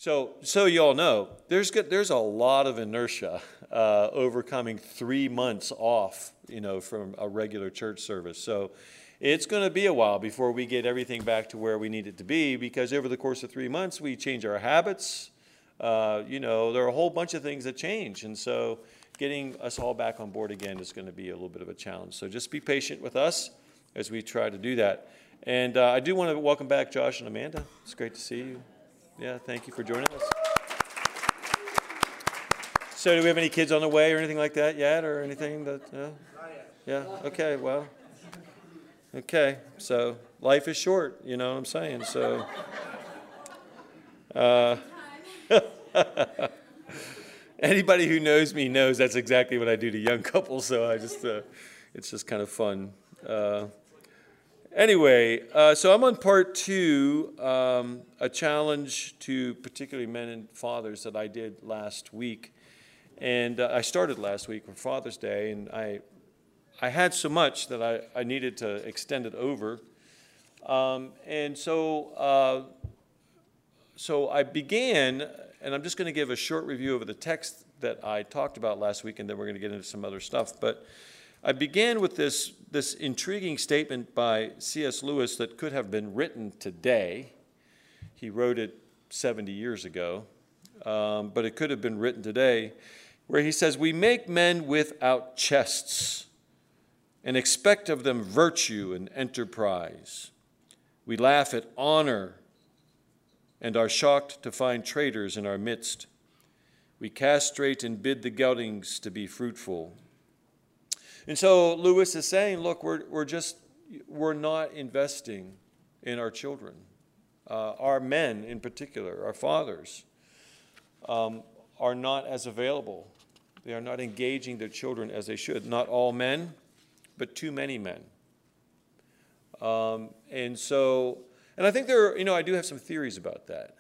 So you all know, there's a lot of inertia overcoming 3 months off, from a regular church service. So it's going to be a while before we get everything back to where we need it to be, because over the course of 3 months, we change our habits. There are a whole bunch of things that change. And so getting us all back on board again is going to be a little bit of a challenge. So just be patient with us as we try to do that. And I do want to welcome back Josh and Amanda. It's great to see you. Yeah, thank you for joining us. So do we have any kids on the way or anything like that yet, or anything that, yeah, okay, well, okay, so life is short, you know what I'm saying, so, anybody who knows me knows that's exactly what I do to young couples, so it's just kind of fun. Anyway, so I'm on part 2, a challenge to particularly men and fathers that I did last week. And I started last week for Father's Day, and I had so much that I needed to extend it over. And so I began, and I'm just going to give a short review of the text that I talked about last week, and then we're going to get into some other stuff. But I began with this intriguing statement by C.S. Lewis that could have been written today. He wrote it 70 years ago, but it could have been written today, where he says, "We make men without chests and expect of them virtue and enterprise. We laugh at honor and are shocked to find traitors in our midst. We castrate and bid the geldings to be fruitful." And so Lewis is saying, look, we're not investing in our children. Our men in particular, our fathers, are not as available. They are not engaging their children as they should. Not all men, but too many men. And I think I do have some theories about that.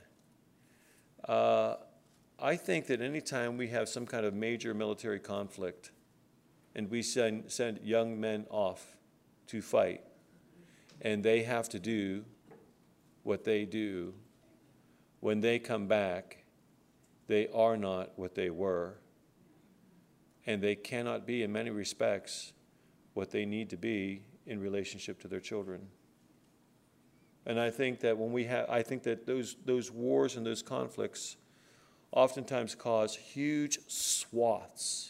I think that anytime we have some kind of major military conflict, and we send young men off to fight, and they have to do what they do, when they come back, they are not what they were, and they cannot be, in many respects, what they need to be in relationship to their children. And I think that those wars and those conflicts oftentimes cause huge swaths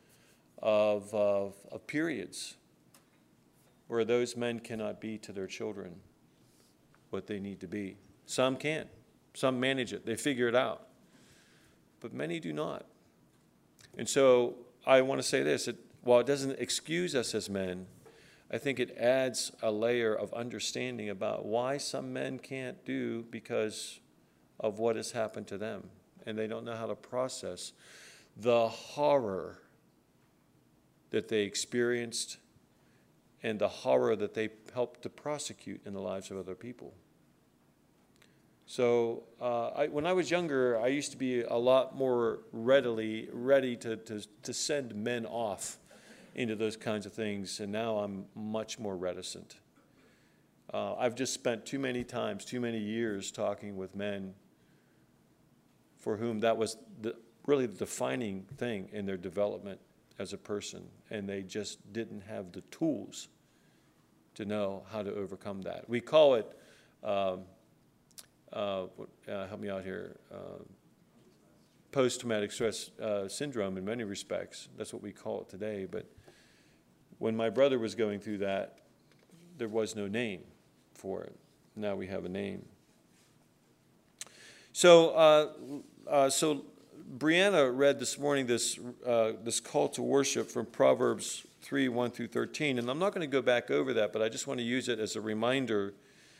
of periods where those men cannot be to their children what they need to be. Some can. Some manage it. They figure it out. But many do not. And so I want to say this. While it doesn't excuse us as men, I think it adds a layer of understanding about why some men can't do because of what has happened to them. And they don't know how to process the horror that they experienced and the horror that they helped to prosecute in the lives of other people. So when I was younger, I used to be a lot more ready to send men off into those kinds of things, and now I'm much more reticent. I've just spent too many years talking with men for whom that was really the defining thing in their development as a person, and they just didn't have the tools to know how to overcome that. We call it, help me out here, post-traumatic stress syndrome in many respects. That's what we call it today. But when my brother was going through that, there was no name for it. Now we have a name. So Brianna read this morning this call to worship from Proverbs 3, 1 through 13, and I'm not going to go back over that, but I just want to use it as a reminder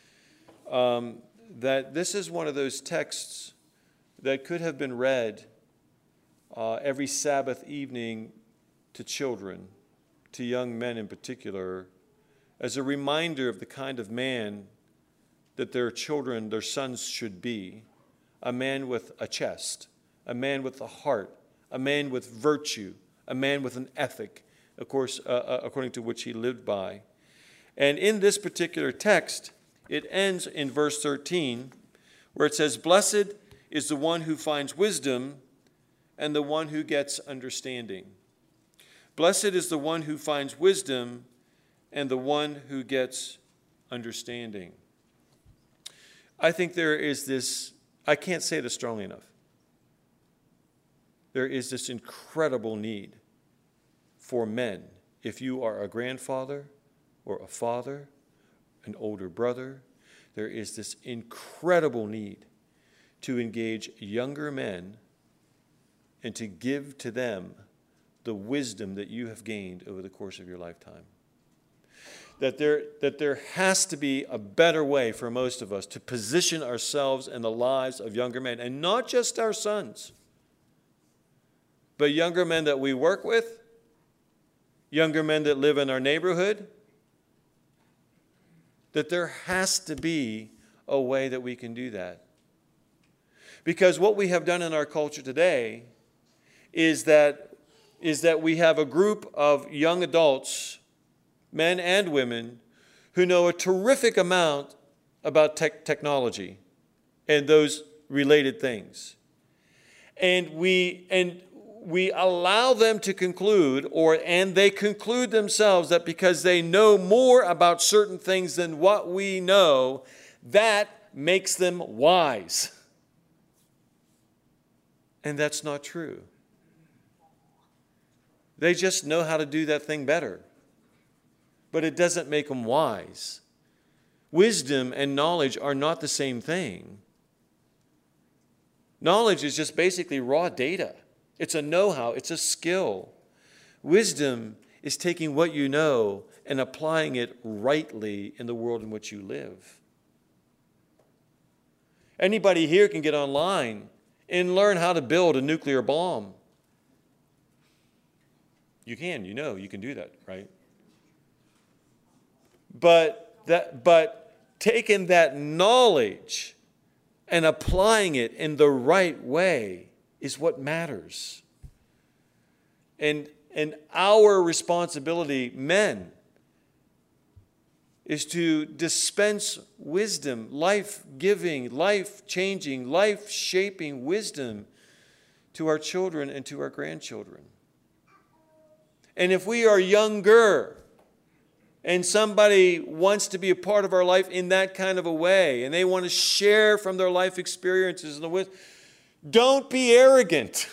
that this is one of those texts that could have been read every Sabbath evening to children, to young men in particular, as a reminder of the kind of man that their children, their sons should be, a man with a chest, a man with a heart, a man with virtue, a man with an ethic, of course, according to which he lived by. And in this particular text, it ends in verse 13, where it says, "Blessed is the one who finds wisdom and the one who gets understanding. Blessed is the one who finds wisdom and the one who gets understanding. I think there is this, I can't say this strongly enough. There is this incredible need for men. If you are a grandfather or a father, an older brother, there is this incredible need to engage younger men and to give to them the wisdom that you have gained over the course of your lifetime. That there has to be a better way for most of us to position ourselves in the lives of younger men, and not just our sons, but younger men that we work with, younger men that live in our neighborhood, that there has to be a way that we can do that. Because what we have done in our culture today is that we have a group of young adults, men and women, who know a terrific amount about technology and those related things. And we allow them to conclude, and they conclude themselves that because they know more about certain things than what we know, that makes them wise. And that's not true. They just know how to do that thing better. But it doesn't make them wise. Wisdom and knowledge are not the same thing. Knowledge is just basically raw data. It's a know-how. It's a skill. Wisdom is taking what you know and applying it rightly in the world in which you live. Anybody here can get online and learn how to build a nuclear bomb. You can do that, right? But taking that knowledge and applying it in the right way is what matters. And our responsibility, men, is to dispense wisdom, life-giving, life-changing, life-shaping wisdom to our children and to our grandchildren. And if we are younger and somebody wants to be a part of our life in that kind of a way, and they want to share from their life experiences and the wisdom, don't be arrogant.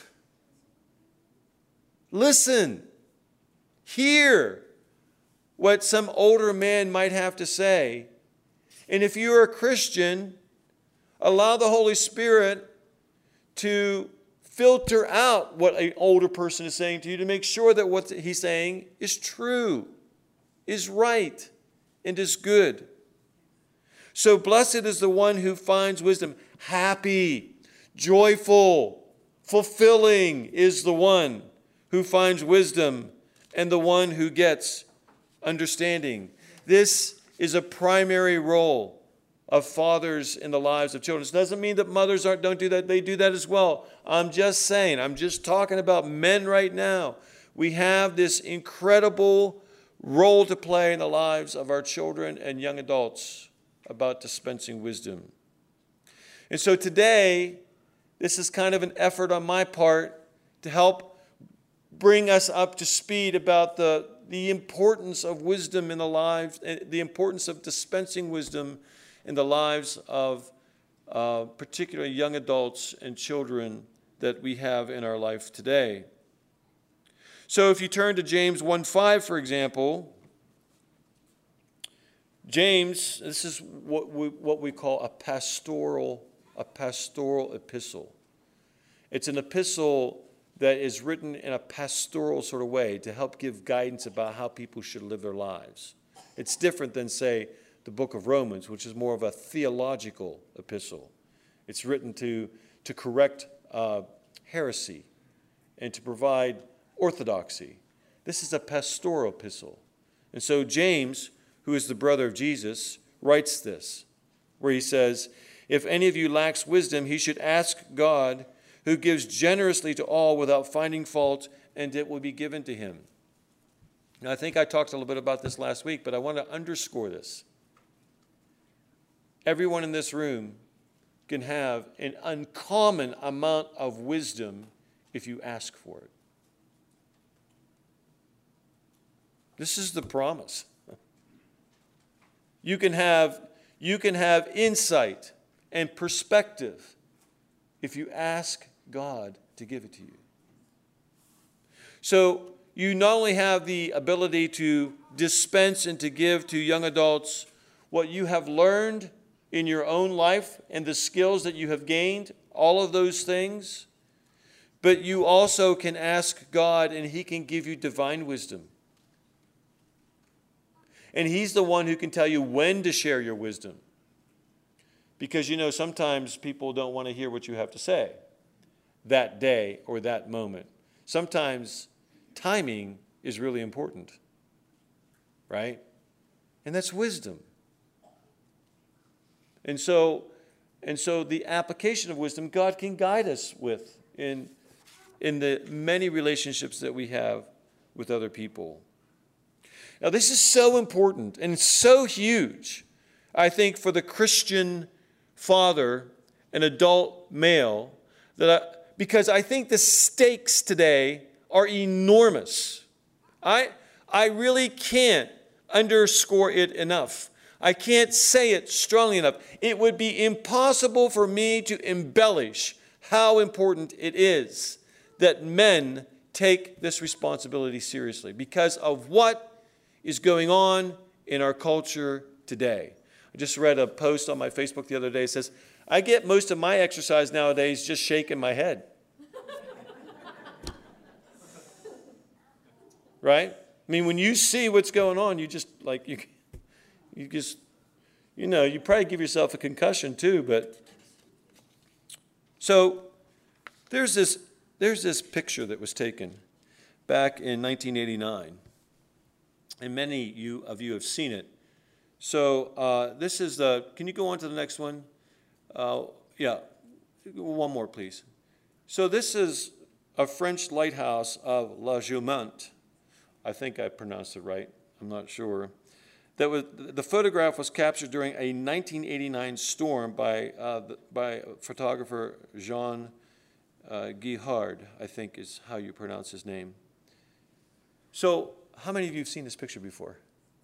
Listen. Hear what some older man might have to say. And if you're a Christian, allow the Holy Spirit to filter out what an older person is saying to you to make sure that what he's saying is true, is right, and is good. So blessed is the one who finds wisdom. Happy, joyful, fulfilling is the one who finds wisdom and the one who gets understanding. This is a primary role of fathers in the lives of children. This doesn't mean that mothers don't do that. They do that as well. I'm just talking about men right now. We have this incredible role to play in the lives of our children and young adults about dispensing wisdom. And so today, this is kind of an effort on my part to help bring us up to speed about the importance of wisdom in the lives, the importance of dispensing wisdom in the lives of particularly young adults and children that we have in our life today. So if you turn to James 1:5, for example, James, this is what we call a pastoral epistle. It's an epistle that is written in a pastoral sort of way to help give guidance about how people should live their lives. It's different than, say, the book of Romans, which is more of a theological epistle. It's written to correct heresy and to provide orthodoxy. This is a pastoral epistle. And so James, who is the brother of Jesus, writes this, where he says, "If any of you lacks wisdom, he should ask God, who gives generously to all without finding fault, and it will be given to him." Now, I think I talked a little bit about this last week, but I want to underscore this. Everyone in this room can have an uncommon amount of wisdom if you ask for it. This is the promise. You can have insight and perspective if you ask God to give it to you. So you not only have the ability to dispense and to give to young adults what you have learned in your own life and the skills that you have gained, all of those things, but you also can ask God and He can give you divine wisdom. And He's the one who can tell you when to share your wisdom. Because, sometimes people don't want to hear what you have to say that day or that moment. Sometimes timing is really important, right? And that's wisdom. And so the application of wisdom, God can guide us with in the many relationships that we have with other people. Now, this is so important and so huge, I think, for the Christian father, an adult male, because I think the stakes today are enormous. I really can't underscore it enough. I can't say it strongly enough. It would be impossible for me to embellish how important it is that men take this responsibility seriously because of what is going on in our culture today. I just read a post on my Facebook the other day. It says, I get most of my exercise nowadays just shaking my head. Right? I mean, when you see what's going on, you just, you probably give yourself a concussion too, but. So, there's this picture that was taken back in 1989. And many of you have seen it. So this is can you go on to the next one? Yeah, one more, please. So this is a French lighthouse of La Jumente. I think I pronounced it right. I'm not sure. The photograph was captured during a 1989 storm by photographer Jean Guihard, I think is how you pronounce his name. So how many of you have seen this picture before?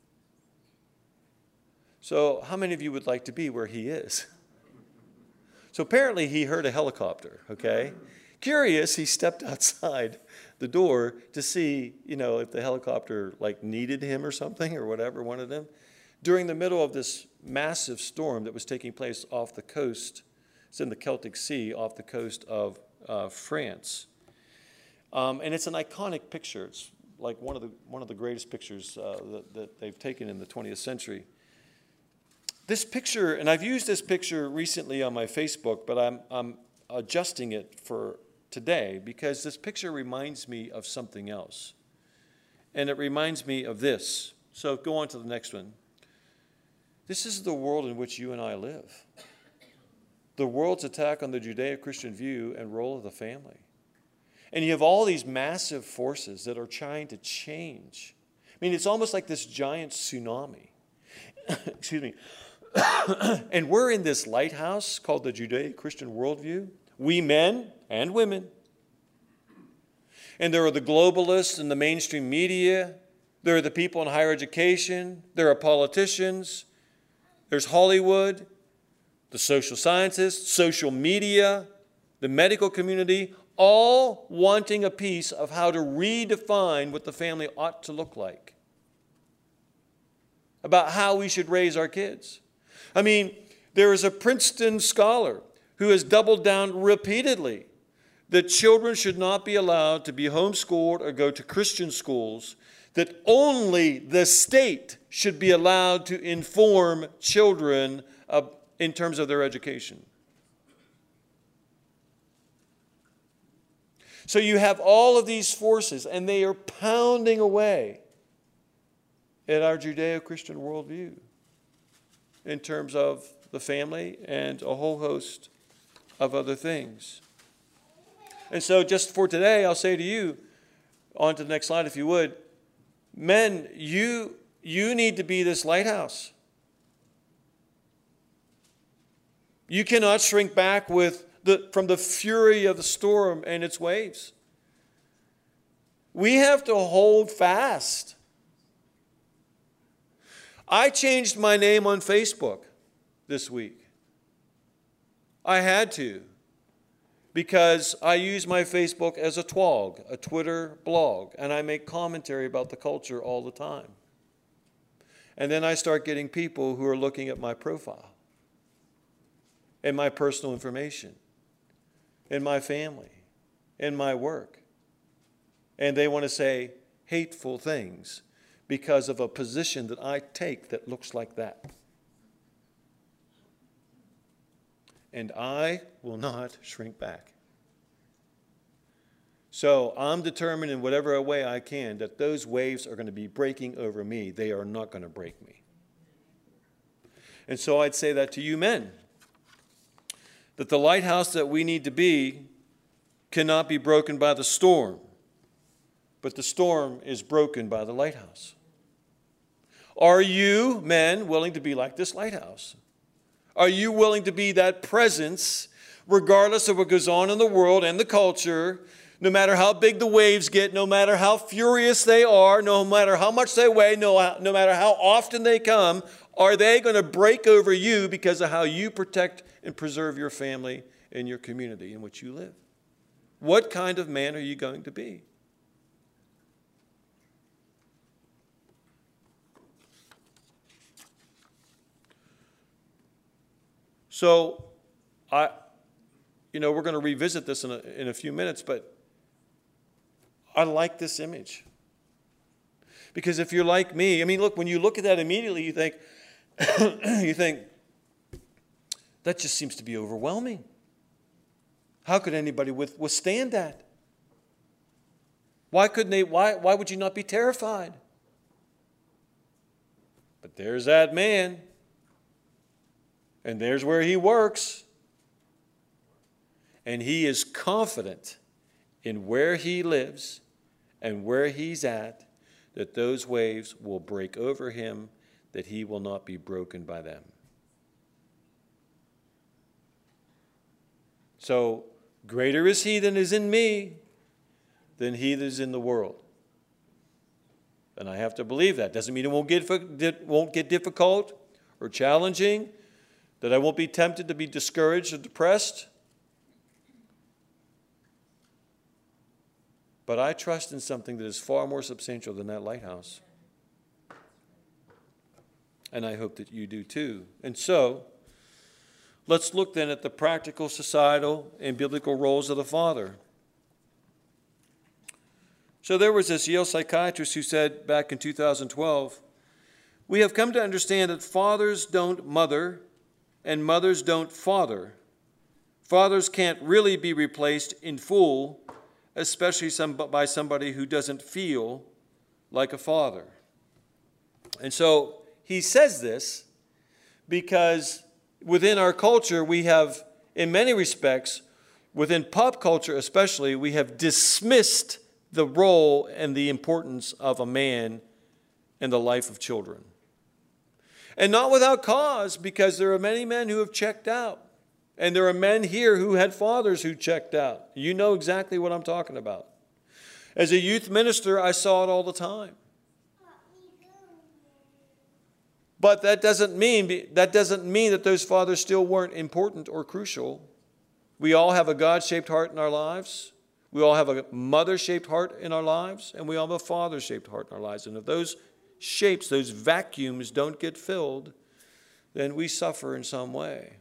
So how many of you would like to be where he is? So apparently he heard a helicopter, okay? Curious, he stepped outside the door to see, if the helicopter needed him or something or whatever, wanted him. During the middle of this massive storm that was taking place off the coast, it's in the Celtic Sea, off the coast of France. And it's an iconic picture. It's like one of the greatest pictures that they've taken in the 20th century. This picture, and I've used this picture recently on my Facebook, but I'm adjusting it for today because this picture reminds me of something else. And it reminds me of this. So go on to the next one. This is the world in which you and I live. The world's attack on the Judeo-Christian view and role of the family. And you have all these massive forces that are trying to change. I mean, it's almost like this giant tsunami. Excuse me. And we're in this lighthouse called the Judeo-Christian worldview. We men and women. And there are the globalists in the mainstream media. There are the people in higher education. There are politicians. There's Hollywood, the social scientists, social media, the medical community, all wanting a piece of how to redefine what the family ought to look like, about how we should raise our kids. I mean, there is a Princeton scholar who has doubled down repeatedly that children should not be allowed to be homeschooled or go to Christian schools, that only the state should be allowed to inform children in terms of their education. So you have all of these forces, and they are pounding away at our Judeo-Christian worldview in terms of the family and a whole host of other things. And so just for today, I'll say to you, on to the next slide if you would, men, you need to be this lighthouse. You cannot shrink back from the fury of the storm and its waves. We have to hold fast. I changed my name on Facebook this week. I had to, because I use my Facebook as a twog, a Twitter blog, and I make commentary about the culture all the time. And then I start getting people who are looking at my profile and my personal information and my family and my work. And they want to say hateful things because of a position that I take that looks like that. And I will not shrink back. So I'm determined in whatever way I can that those waves are going to be breaking over me. They are not going to break me. And so I'd say that to you men, that the lighthouse that we need to be cannot be broken by the storm, but the storm is broken by the lighthouse. Are you, men, willing to be like this lighthouse? Are you willing to be that presence, regardless of what goes on in the world and the culture, no matter how big the waves get, no matter how furious they are, no matter how much they weigh, no matter how often they come, are they going to break over you because of how you protect and preserve your family and your community in which you live? What kind of man are you going to be? So, we're going to revisit this in a few minutes, but I like this image. Because if you're like me, look, when you look at that immediately, you think, that just seems to be overwhelming. How could anybody withstand that? Why would you not be terrified? But there's that man. And there's where he works. And he is confident in where he lives and where he's at, that those waves will break over him, that he will not be broken by them. So, greater is he that is in me than he that is in the world. And I have to believe that. Doesn't mean it won't get difficult or challenging, that I won't be tempted to be discouraged or depressed. But I trust in something that is far more substantial than that lighthouse. And I hope that you do too. And so, let's look then at the practical, societal, and biblical roles of the father. So there was this Yale psychiatrist who said back in 2012, "We have come to understand that fathers don't mother and mothers don't father. Fathers can't really be replaced in full, especially by somebody who doesn't feel like a father." And so he says this because within our culture, we have, in many respects, within pop culture especially, we have dismissed the role and the importance of a man in the life of children. And not without cause, because there are many men who have checked out. And there are men here who had fathers who checked out. You know exactly what I'm talking about. As a youth minister, I saw it all the time. But that doesn't mean that those fathers still weren't important or crucial. We all have a God-shaped heart in our lives. We all have a mother-shaped heart in our lives. And we all have a father-shaped heart in our lives. And if those shapes, those vacuums don't get filled, then we suffer in some way.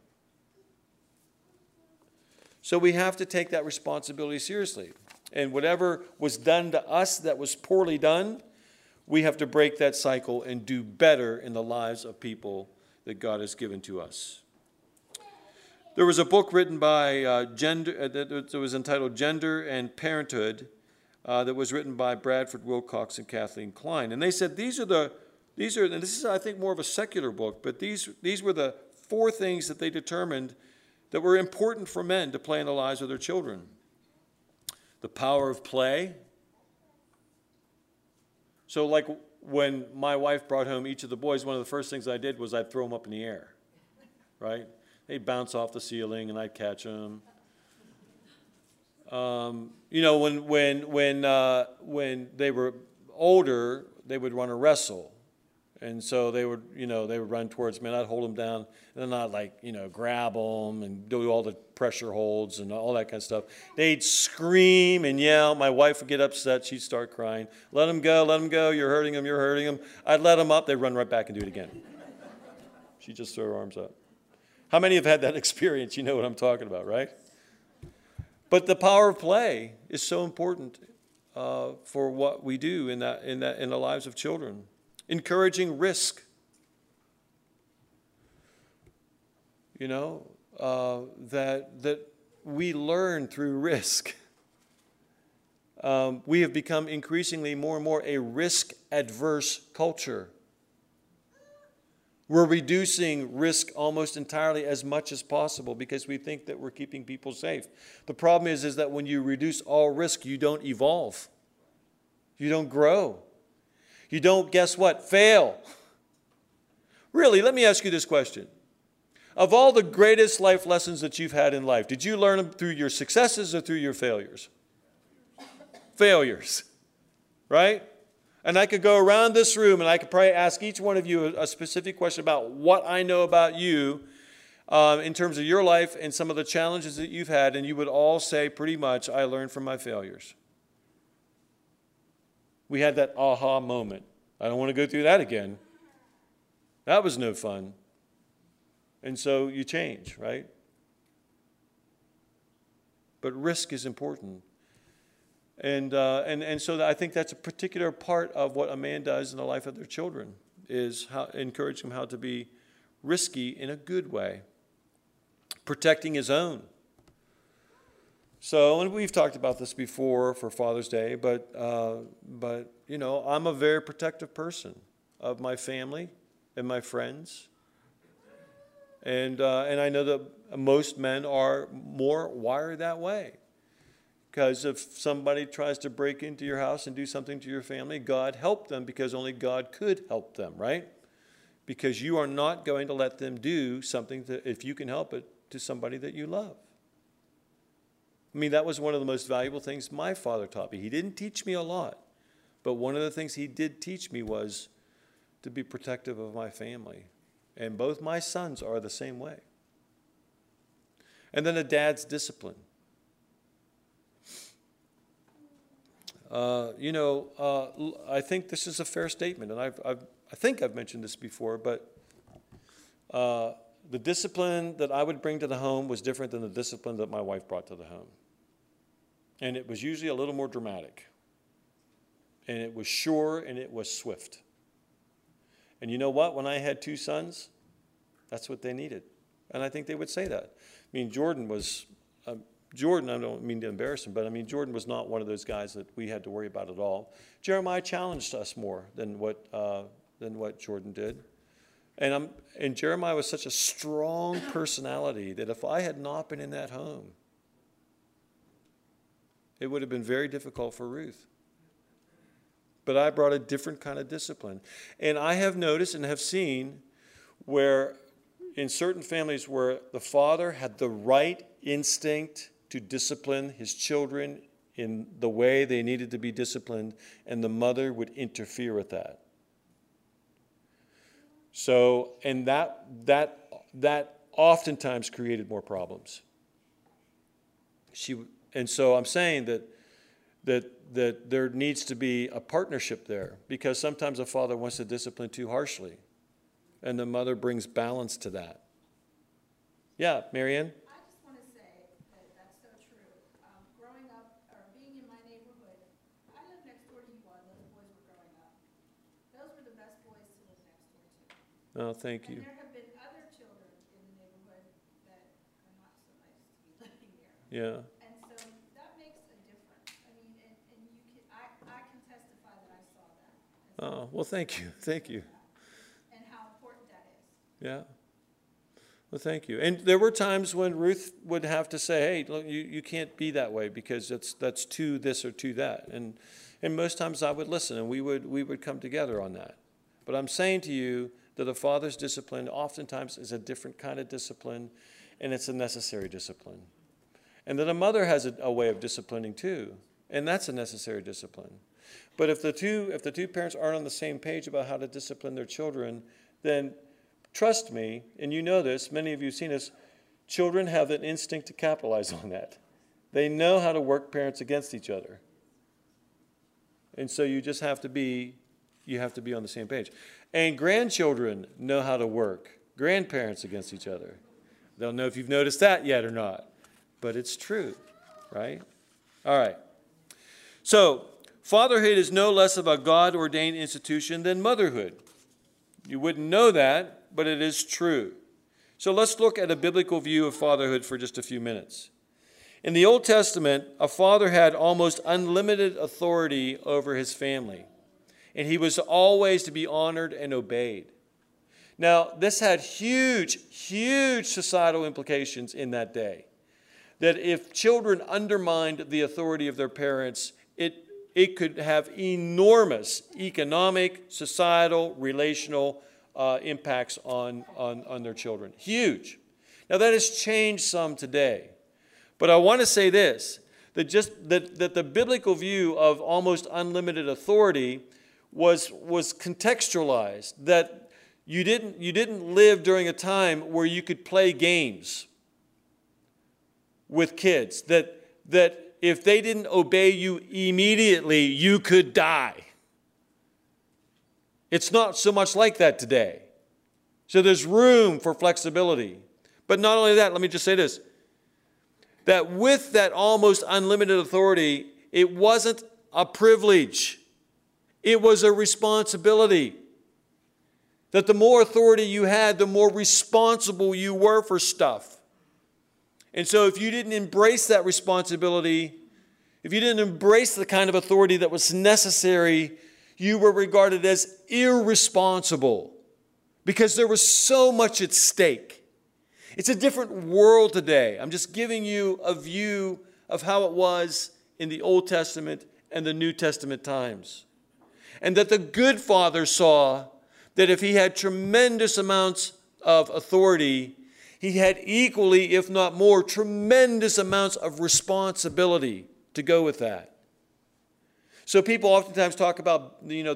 So we have to take that responsibility seriously. And whatever was done to us that was poorly done, we have to break that cycle and do better in the lives of people that God has given to us. There was a book written by that was entitled Gender and Parenthood, that was written by Bradford Wilcox and Kathleen Klein. And they said and this is, I think, more of a secular book, but these were the 4 things that they determined that were important for men to play in the lives of their children. The power of play. So like when my wife brought home each of the boys, one of the first things I did was I'd throw them up in the air, right? They'd bounce off the ceiling, and I'd catch them. You know, when they were older, they would want to wrestle. And so they would run towards me, and I'd hold them down, and then I'd, like, grab them and do all the pressure holds and all that kind of stuff. They'd scream and yell. My wife would get upset. She'd start crying. Let them go, you're hurting them. I'd let them up. They'd run right back and do it again. She'd just throw her arms up. How many have had that experience? You know what I'm talking about, right? But the power of play is so important for what we do in the lives of children. Encouraging risk, that we learn through risk. We have become increasingly more and more a risk-adverse culture. We're reducing risk almost entirely as much as possible because we think that we're keeping people safe. The problem is that when you reduce all risk, you don't evolve. You don't grow. You don't, guess what? Fail. Really, let me ask you this question. Of all the greatest life lessons that you've had in life, did you learn them through your successes or through your failures? Failures, right? And I could go around this room and I could probably ask each one of you a specific question about what I know about you in terms of your life and some of the challenges that you've had, and you would all say pretty much, I learned from my failures. We had that aha moment. I don't want to go through that again. That was no fun. And so you change, right? But risk is important. And so I think that's a particular part of what a man does in the life of their children, is encourage them how to be risky in a good way, protecting his own. So, and we've talked about this before for Father's Day, but I'm a very protective person of my family and my friends. And I know that most men are more wired that way. Because if somebody tries to break into your house and do something to your family, God help them, because only God could help them, right? Because you are not going to let them do something, if you can help it, to somebody that you love. I mean, that was one of the most valuable things my father taught me. He didn't teach me a lot, but one of the things he did teach me was to be protective of my family. And both my sons are the same way. And then a dad's discipline. I think this is a fair statement, and I think I've mentioned this before, but the discipline that I would bring to the home was different than the discipline that my wife brought to the home. And it was usually a little more dramatic. And it was sure, and it was swift. And you know what? When I had two sons, that's what they needed. And I think they would say that. I mean, Jordan, I don't mean to embarrass him, but I mean, Jordan was not one of those guys that we had to worry about at all. Jeremiah challenged us more than what Jordan did. And Jeremiah was such a strong personality that if I had not been in that home, it would have been very difficult for Ruth. But I brought a different kind of discipline. And I have noticed and have seen where in certain families where the father had the right instinct to discipline his children in the way they needed to be disciplined, and the mother would interfere with that. So, and that oftentimes created more problems. And so I'm saying that there needs to be a partnership there, because sometimes a father wants to discipline too harshly, and the mother brings balance to that. Yeah, Marianne? I just want to say that that's so true. Growing up, or being in my neighborhood, I lived next door to you while those boys were growing up. Those were the best boys to live next door to. Oh, thank you. And there have been other children in the neighborhood that are not so nice to be living there. Yeah. And so that makes a difference. I mean, and you can, I can testify that I saw that. Oh, well, thank you. Thank you. And how important that is. Yeah. Well, thank you. And there were times when Ruth would have to say, hey, look, you can't be that way because that's to this or to that. And most times I would listen, and we would come together on that. But I'm saying to you that a father's discipline oftentimes is a different kind of discipline. and it's a necessary discipline. And that a mother has a way of disciplining too, and that's a necessary discipline. But if the two parents aren't on the same page about how to discipline their children, then trust me, and you know this, many of you have seen this, children have an instinct to capitalize on that. They know how to work parents against each other. And so you just have to be on the same page. And grandchildren know how to work grandparents against each other. Don't know if you've noticed that yet or not, but it's true, right? All right. So, fatherhood is no less of a God-ordained institution than motherhood. You wouldn't know that, but it is true. So let's look at a biblical view of fatherhood for just a few minutes. In the Old Testament, a father had almost unlimited authority over his family, and he was always to be honored and obeyed. Now, this had huge, huge societal implications in that day. That if children undermined the authority of their parents, it could have enormous economic, societal, relational impacts on their children. Huge. Now, that has changed some today. But I want to say this, that the biblical view of almost unlimited authority was contextualized, that you didn't live during a time where you could play games with kids, that if they didn't obey you immediately, you could die. It's not so much like that today. So there's room for flexibility. But not only that, let me just say this, that with that almost unlimited authority, it wasn't a privilege. It was a responsibility. That the more authority you had, the more responsible you were for stuff. And so if you didn't embrace that responsibility, if you didn't embrace the kind of authority that was necessary, you were regarded as irresponsible because there was so much at stake. It's a different world today. I'm just giving you a view of how it was in the Old Testament and the New Testament times. And that the good father saw that if he had tremendous amounts of authority, he had equally, if not more, tremendous amounts of responsibility to go with that. So people oftentimes talk about,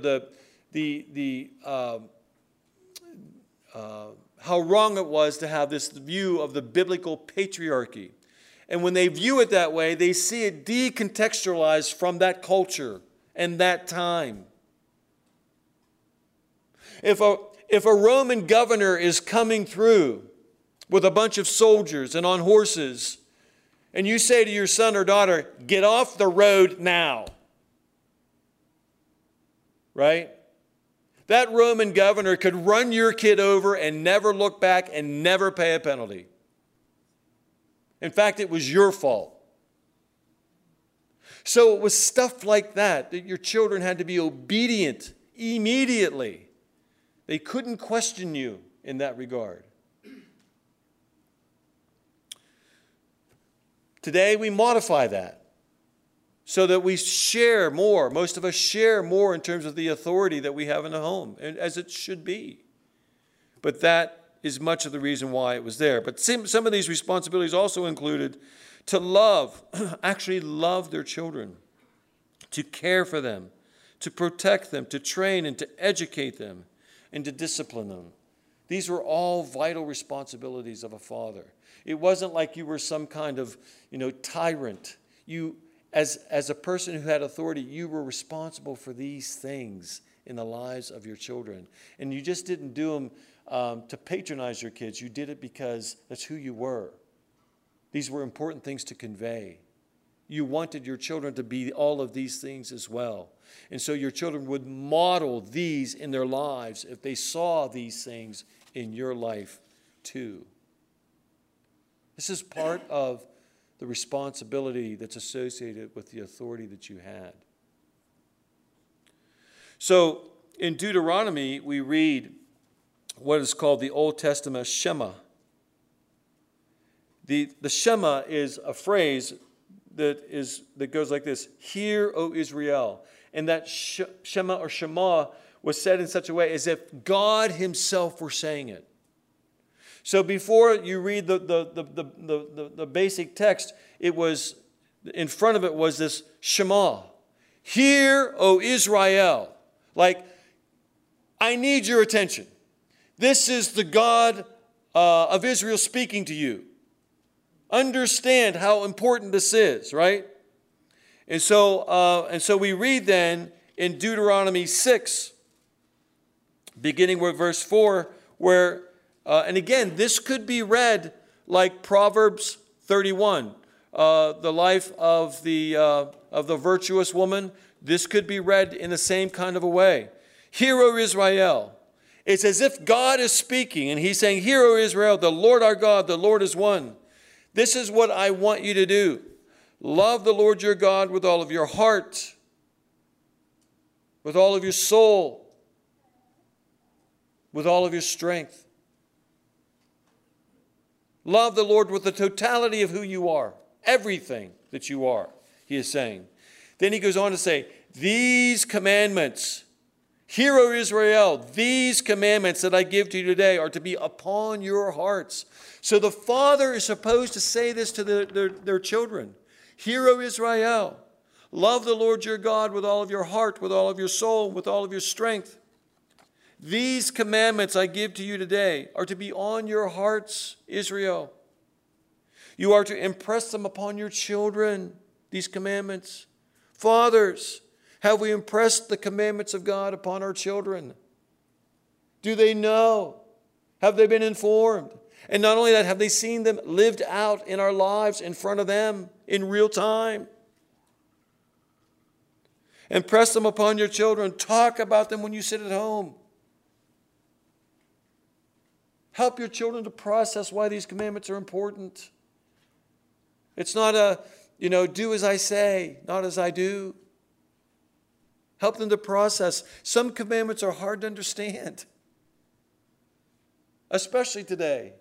how wrong it was to have this view of the biblical patriarchy. And when they view it that way, they see it decontextualized from that culture and that time. If a Roman governor is coming through with a bunch of soldiers and on horses, and you say to your son or daughter, get off the road now, right? That Roman governor could run your kid over and never look back and never pay a penalty. In fact, it was your fault. So it was stuff like that your children had to be obedient immediately. They couldn't question you in that regard. Today, we modify that so that we share more. Most of us share more in terms of the authority that we have in the home, and as it should be. But that is much of the reason why it was there. But some of these responsibilities also included to love, actually love their children, to care for them, to protect them, to train and to educate them, and to discipline them. These were all vital responsibilities of a father. It wasn't like you were some kind of, tyrant. You, as a person who had authority, you were responsible for these things in the lives of your children. And you just didn't do them to patronize your kids. You did it because that's who you were. These were important things to convey. You wanted your children to be all of these things as well. And so your children would model these in their lives if they saw these things in your life too. This is part of the responsibility that's associated with the authority that you had. So in Deuteronomy, we read what is called the Old Testament Shema. The Shema is a phrase that goes like this: Hear, O Israel. And that Shema or Shema was said in such a way as if God himself were saying it. So before you read the basic text, it was, in front of it was this Shema. Hear, O Israel. Like, I need your attention. This is the God of Israel speaking to you. Understand how important this is, right? And so we read then in Deuteronomy 6, beginning with verse 4, where, and again, this could be read like Proverbs 31, the life of the virtuous woman. This could be read in the same kind of a way. Hear, O Israel. It's as if God is speaking, and he's saying, Hear, O Israel, the Lord our God, the Lord is one. This is what I want you to do. Love the Lord your God with all of your heart, with all of your soul, with all of your strength. Love the Lord with the totality of who you are, everything that you are, he is saying. Then he goes on to say, these commandments, hear, O Israel, these commandments that I give to you today are to be upon your hearts. So the father is supposed to say this to their children. Hear, O Israel, love the Lord your God with all of your heart, with all of your soul, with all of your strength. These commandments I give to you today are to be on your hearts, Israel. You are to impress them upon your children, these commandments. Fathers, have we impressed the commandments of God upon our children? Do they know? Have they been informed? And not only that, have they seen them lived out in our lives in front of them in real time? Impress them upon your children. Talk about them when you sit at home. Help your children to process why these commandments are important. It's not do as I say, not as I do. Help them to process. Some commandments are hard to understand, especially today.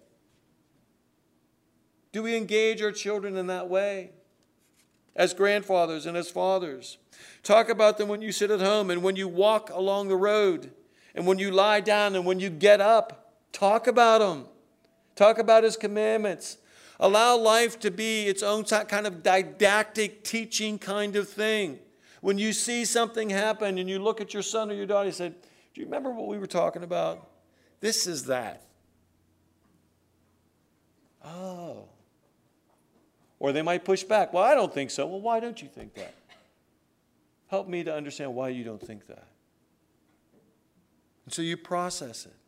Do we engage our children in that way? As grandfathers and as fathers. Talk about them when you sit at home and when you walk along the road and when you lie down and when you get up. Talk about them. Talk about his commandments. Allow life to be its own kind of didactic teaching kind of thing. When you see something happen and you look at your son or your daughter and say, do you remember what we were talking about? This is that. Oh. Or they might push back. Well, I don't think so. Well, why don't you think that? Help me to understand why you don't think that. And so you process it.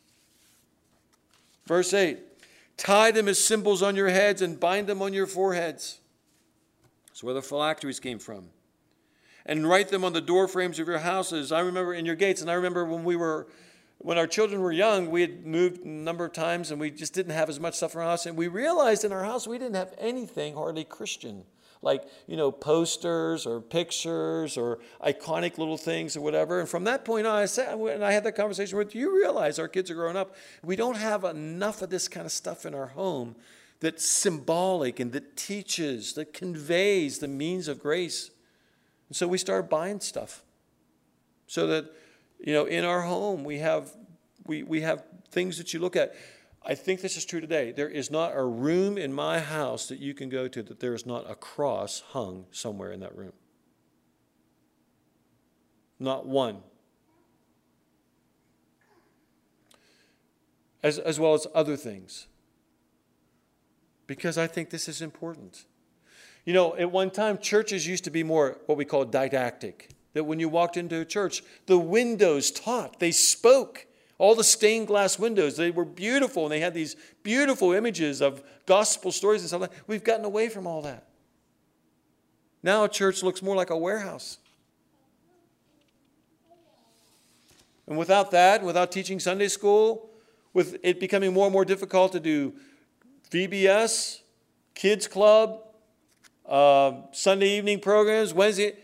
Verse 8, tie them as symbols on your heads and bind them on your foreheads. That's where the phylacteries came from. And write them on the door frames of your houses. I remember in your gates, and I remember when our children were young, we had moved a number of times and we just didn't have as much stuff in our house. And we realized in our house we didn't have anything hardly Christian. Like, posters or pictures or iconic little things or whatever. And from that point on, I had that conversation with you, realize our kids are growing up. We don't have enough of this kind of stuff in our home that's symbolic and that teaches, that conveys the means of grace. And so we started buying stuff so that, in our home we have things that you look at. I think this is true today. There is not a room in my house that you can go to that there is not a cross hung somewhere in that room. Not one. As well as other things. Because I think this is important. At one time, churches used to be more what we call didactic. That when you walked into a church, the windows taught, they spoke. All the stained glass windows, they were beautiful, and they had these beautiful images of gospel stories and stuff like that. We've gotten away from all that. Now a church looks more like a warehouse. And without that, without teaching Sunday school, with it becoming more and more difficult to do VBS, kids club, Sunday evening programs, Wednesday,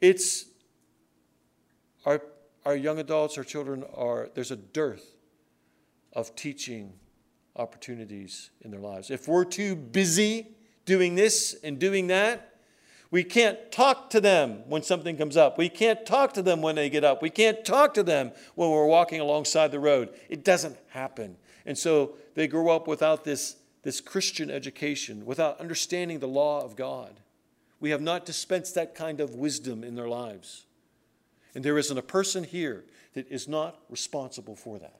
our young adults, our children there's a dearth of teaching opportunities in their lives. If we're too busy doing this and doing that, we can't talk to them when something comes up. We can't talk to them when they get up. We can't talk to them when we're walking alongside the road. It doesn't happen. And so they grow up without this Christian education, without understanding the law of God. We have not dispensed that kind of wisdom in their lives. And there isn't a person here that is not responsible for that.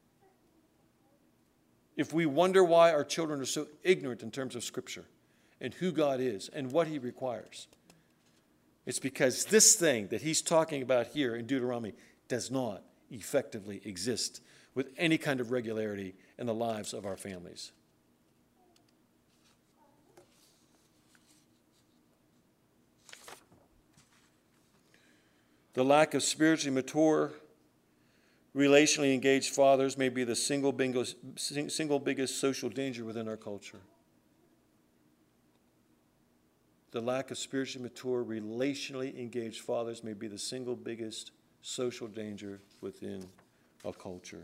If we wonder why our children are so ignorant in terms of Scripture and who God is and what He requires, it's because this thing that he's talking about here in Deuteronomy does not effectively exist with any kind of regularity in the lives of our families. The lack of spiritually mature, relationally engaged fathers may be the single biggest social danger within our culture. The lack of spiritually mature, relationally engaged fathers may be the single biggest social danger within a culture.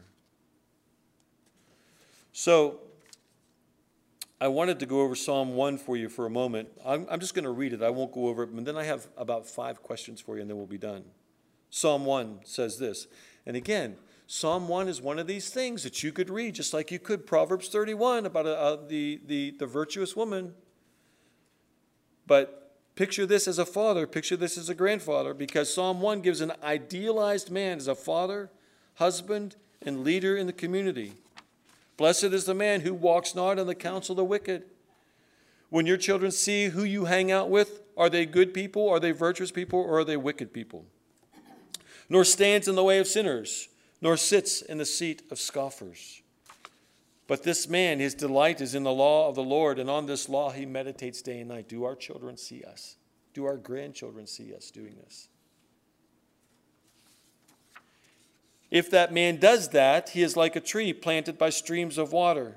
So, I wanted to go over Psalm 1 for you for a moment. I'm just going to read it. I won't go over it. And then I have about 5 questions for you, and then we'll be done. Psalm 1 says this. And again, Psalm 1 is one of these things that you could read, just like you could Proverbs 31 about the virtuous woman. But picture this as a father, picture this as a grandfather, because Psalm 1 gives an idealized man as a father, husband, and leader in the community. Blessed is the man who walks not in the counsel of the wicked. When your children see who you hang out with, are they good people, are they virtuous people, or are they wicked people? Nor stands in the way of sinners, nor sits in the seat of scoffers. But this man, his delight is in the law of the Lord, and on this law he meditates day and night. Do our children see us? Do our grandchildren see us doing this? If that man does that, he is like a tree planted by streams of water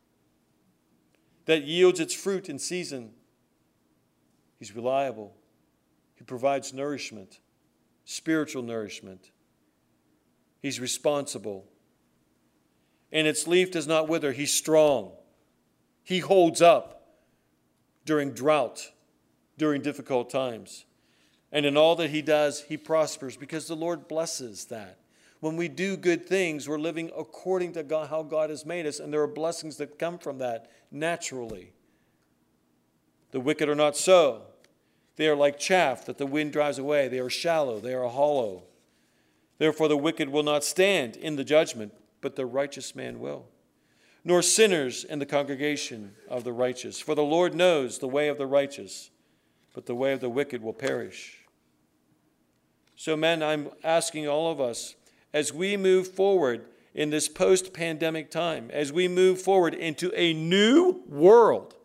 that yields its fruit in season. He's reliable. He provides nourishment, spiritual nourishment. He's responsible. And its leaf does not wither. He's strong. He holds up during drought, during difficult times. And in all that he does, he prospers because the Lord blesses that. When we do good things, we're living according to God, how God has made us, and there are blessings that come from that naturally. The wicked are not so. They are like chaff that the wind drives away. They are shallow. They are hollow. Therefore the wicked will not stand in the judgment, but the righteous man will. Nor sinners in the congregation of the righteous. For the Lord knows the way of the righteous, but the way of the wicked will perish. So, men, I'm asking all of us, as we move forward in this post-pandemic time, as we move forward into a new world,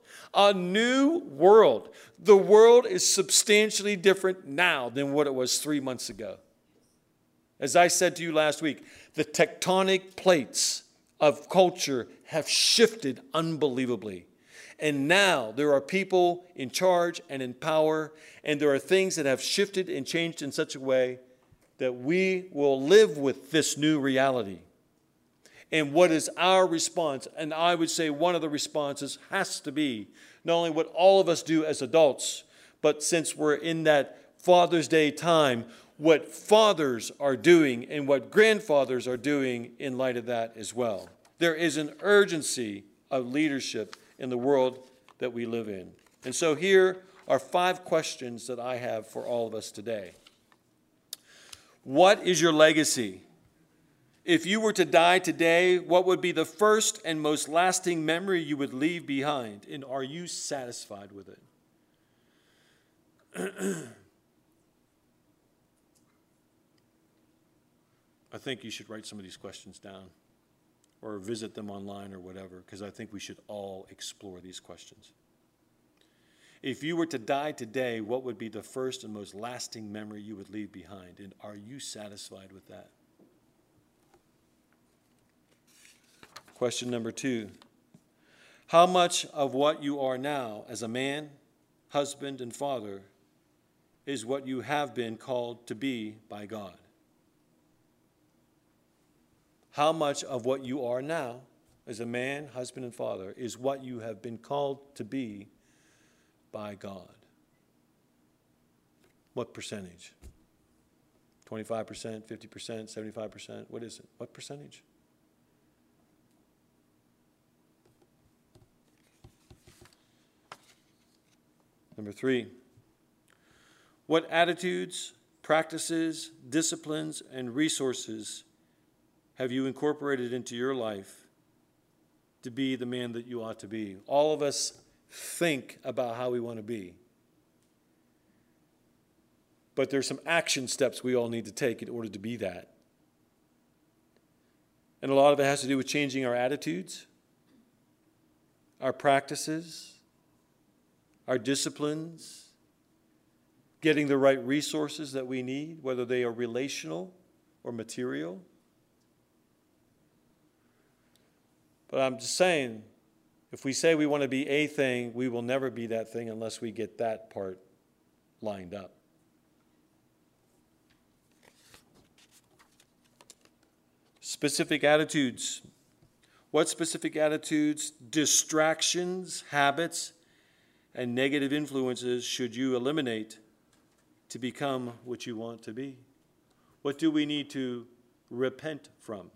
the world is substantially different now than what it was 3 months ago. As I said to you last week, the tectonic plates of culture have shifted unbelievably. And now there are people in charge and in power, and there are things that have shifted and changed in such a way that we will live with this new reality. And what is our response? And I would say one of the responses has to be not only what all of us do as adults, but since we're in that Father's Day time, what fathers are doing and what grandfathers are doing in light of that as well. There is an urgency of leadership in the world that we live in. And so here are 5 questions that I have for all of us today. What is your legacy? If you were to die today, what would be the first and most lasting memory you would leave behind? And are you satisfied with it? I think you should write some of these questions down or visit them online or whatever, because I think we should all explore these questions. If you were to die today, what would be the first and most lasting memory you would leave behind? And are you satisfied with that? Question number 2. How much of what you are now as a man, husband, and father is what you have been called to be by God? How much of what you are now as a man, husband, and father is what you have been called to be by God? What percentage? 25%, 50%, 75%? What is it? What percentage? Number 3, what attitudes, practices, disciplines, and resources have you incorporated into your life to be the man that you ought to be? All of us think about how we want to be. But there's some action steps we all need to take in order to be that. And a lot of it has to do with changing our attitudes, our practices, our disciplines, getting the right resources that we need, whether they are relational or material. But I'm just saying, if we say we want to be a thing, we will never be that thing unless we get that part lined up. Specific attitudes. What specific attitudes, distractions, habits, and negative influences should you eliminate to become what you want to be? What do we need to repent from?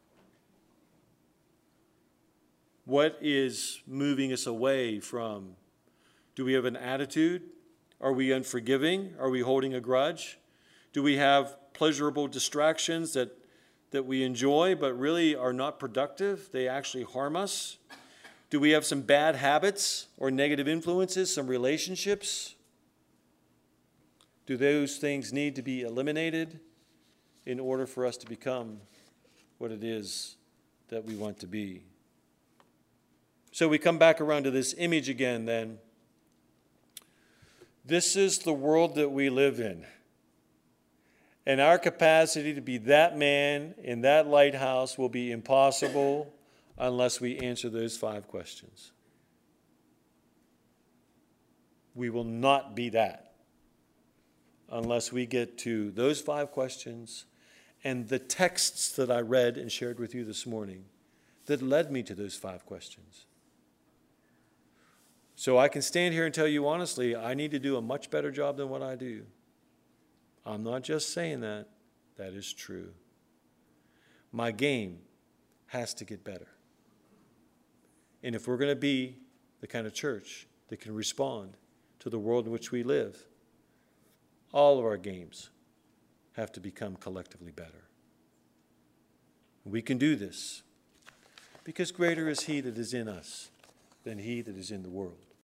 What is moving us away from? Do we have an attitude? Are we unforgiving? Are we holding a grudge? Do we have pleasurable distractions that we enjoy but really are not productive? They actually harm us. Do we have some bad habits or negative influences, some relationships? Do those things need to be eliminated in order for us to become what it is that we want to be? So we come back around to this image again then. This is the world that we live in. And our capacity to be that man in that lighthouse will be impossible unless we answer those 5 questions. We will not be that unless we get to those 5 questions and the texts that I read and shared with you this morning that led me to those 5 questions. So I can stand here and tell you honestly, I need to do a much better job than what I do. I'm not just saying that. That is true. My game has to get better. And if we're going to be the kind of church that can respond to the world in which we live, all of our games have to become collectively better. We can do this because greater is He that is in us than he that is in the world.